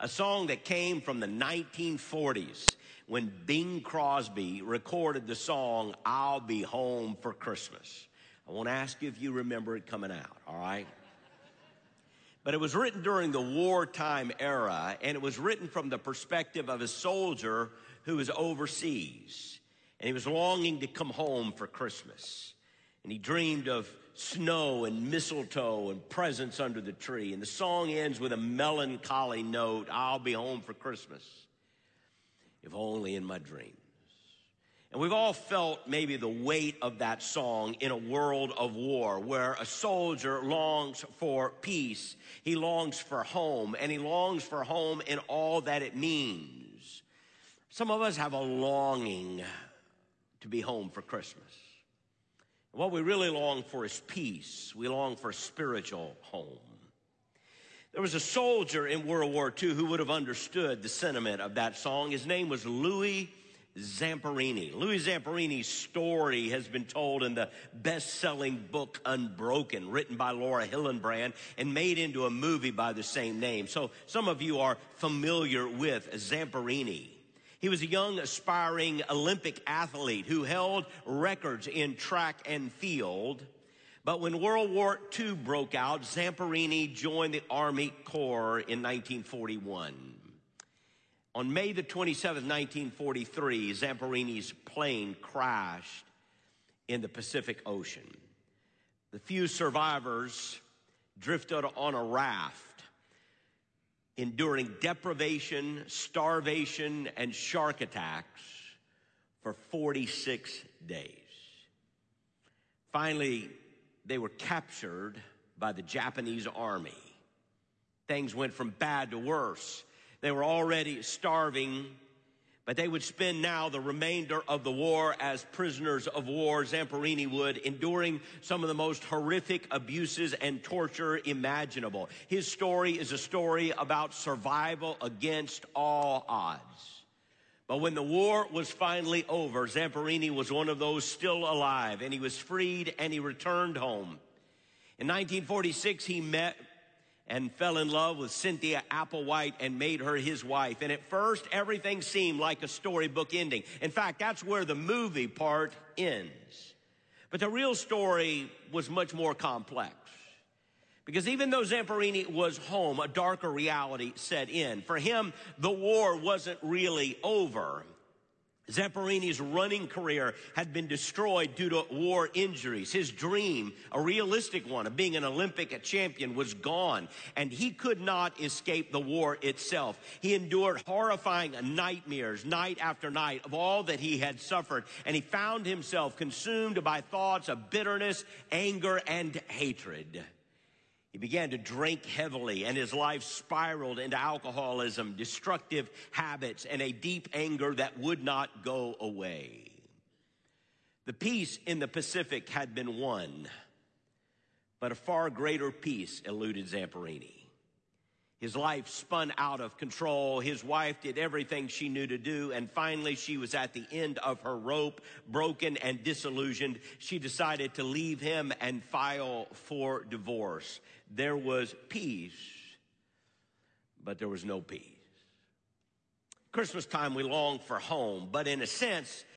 a song that came from the 1940s when Bing Crosby recorded the song, I'll Be Home for Christmas. I won't ask you if you remember it coming out, all right? But it was written during the wartime era, and it was written from the perspective of a soldier who was overseas. And he was longing to come home for Christmas. And he dreamed of snow and mistletoe and presents under the tree. And the song ends with a melancholy note, I'll be home for Christmas, if only in my dreams. And we've all felt maybe the weight of that song in a world of war, where a soldier longs for peace, he longs for home, and he longs for home in all that it means. Some of us have a longing to be home for Christmas. What we really long for is peace. We long for a spiritual home. There was a soldier in World War II who would have understood the sentiment of that song. His name was Louis Zamperini. Louis Zamperini's story has been told in the best-selling book Unbroken, written by Laura Hillenbrand and made into a movie by the same name. So some of you are familiar with Zamperini. He was a young, aspiring Olympic athlete who held records in track and field. But when World War II broke out, Zamperini joined the Army Corps in 1941. On May the 27th, 1943, Zamperini's plane crashed in the Pacific Ocean. The few survivors drifted on a raft, enduring deprivation, starvation, and shark attacks for 46 days. Finally, they were captured by the Japanese army. Things went from bad to worse. They were already starving, but they would spend now the remainder of the war as prisoners of war. Zamperini would, enduring some of the most horrific abuses and torture imaginable. His story is a story about survival against all odds. But when the war was finally over, Zamperini was one of those still alive, and he was freed and he returned home. In 1946, he met and fell in love with Cynthia Applewhite and made her his wife. And at first, everything seemed like a storybook ending. In fact, that's where the movie part ends. But the real story was much more complex. Because even though Zamperini was home, a darker reality set in. For him, the war wasn't really over. Zamperini's running career had been destroyed due to war injuries. His dream, a realistic one of being an Olympic champion, was gone, and he could not escape the war itself. He endured horrifying nightmares night after night of all that he had suffered, and he found himself consumed by thoughts of bitterness, anger, and hatred. He began to drink heavily, and his life spiraled into alcoholism, destructive habits, and a deep anger that would not go away. The peace in the Pacific had been won, but a far greater peace eluded Zamperini. His life spun out of control. His wife did everything she knew to do, and finally she was at the end of her rope, broken and disillusioned. She decided to leave him and file for divorce. There was peace, but there was no peace. Christmas time, we long for home, but in a sense,